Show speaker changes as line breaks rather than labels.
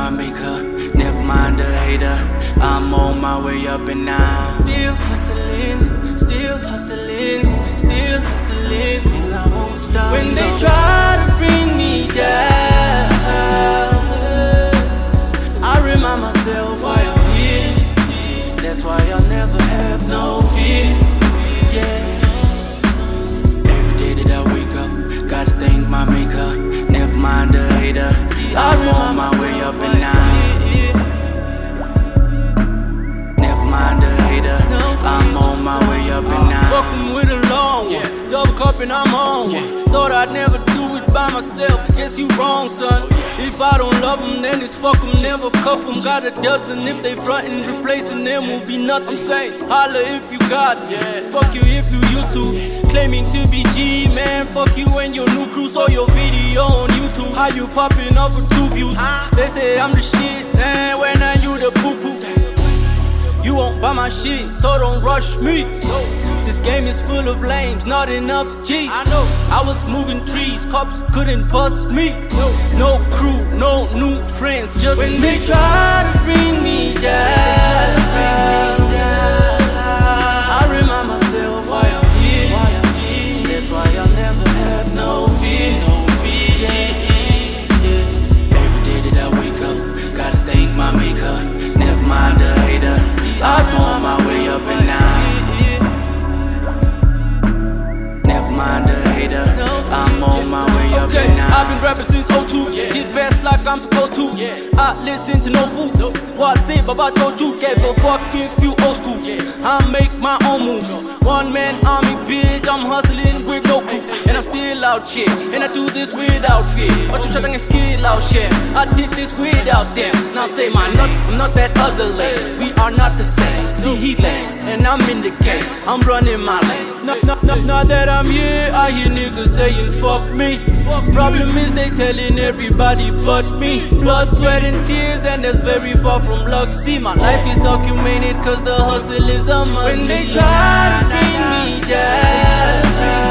my maker, never mind the hater. I'm on my way up and now. Still hustling, still hustling, still hustling, and I won't stop. When they try to bring me down, I remind myself why I'm here. That's why I'll never have no fear. Yeah. Every day that I wake up, gotta thank my maker, never mind the hater. I'm on my way up and now. Never mind the hater, I'm on my way up and now.
Fucking with a long one, double cup and I'm on one. Thought I'd never do it by myself, guess you wrong, son. If I don't love them, then it's fuck them, never cuff them. Got a dozen, if they frontin', replacing them will be nothing. I'm saying, holla if you got it, fuck you if you used to. Claiming to be G, man, fuck you and your new crew. Saw your video on YouTube, how you popping up for 2 views. They say I'm the shit, man, when are you the poo-poo? You won't buy my shit, so don't rush me. This game is full of lames, not enough G's. I was moving trees, cops couldn't bust me. No crew, no new friends, just
when
me.
They try to bring me down, I remind myself why I'm here. That's why I'll never have no fear. Every day that I wake up, gotta thank my maker, never mind the hater. I'm on my way up and now. Never mind the hater, I'm on my way up and now.
I've been rapping since 02, get best like I'm supposed to. I listen to no food, what say Baba told you, gave a fuck if you old school. I make my own moves, one man army bitch, I'm hustling with no crew. And I'm still out here, and I do this without fear. But you try to skill out here, I did this without them. Now say I'm not that other lane, we are not the same. See he lane, and I'm in the game, I'm running my lane. Now that I'm here, I hear niggas saying fuck me. Problem is they telling everybody but me. Blood, sweat and tears, and that's very far from luck. See, my life is documented cause the hustle is a must.
When they try to bring me down,